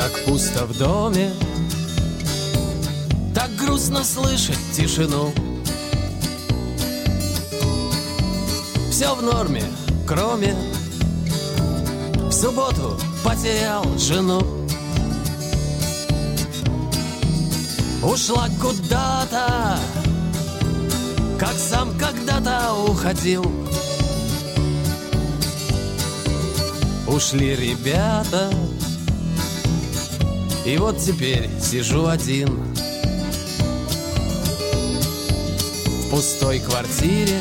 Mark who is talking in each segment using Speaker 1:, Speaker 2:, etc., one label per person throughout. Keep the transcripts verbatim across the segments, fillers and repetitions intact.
Speaker 1: Так пусто в доме, так грустно слышать тишину. Все в норме, кроме в субботу потерял жену. Ушла куда-то, как сам когда-то уходил. Ушли ребята, и вот теперь сижу один в пустой квартире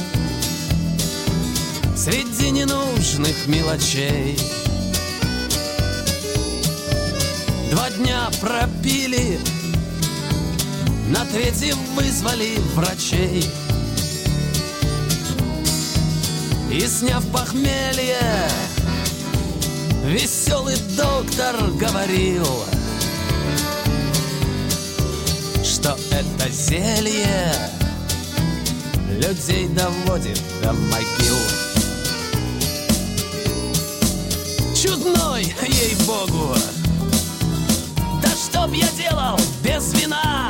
Speaker 1: среди ненужных мелочей. Два дня пропили, на третий вызвали врачей. И сняв похмелье, веселый доктор говорил, что это зелье людей доводит до могил. Чудной, ей-богу, да что б я делал без вина?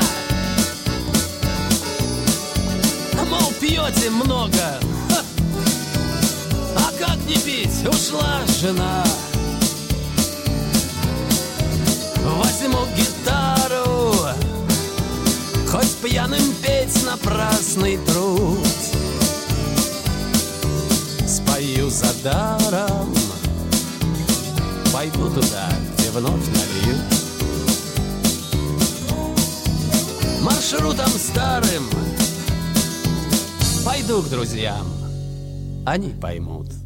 Speaker 1: Мол, пьете много, ха! А как не пить, ушла жена. Возьму гитару, хоть пьяным петь напрасный труд. Спою за даром, пойду туда, где вновь нальют. Маршрутом старым пойду к друзьям, они поймут.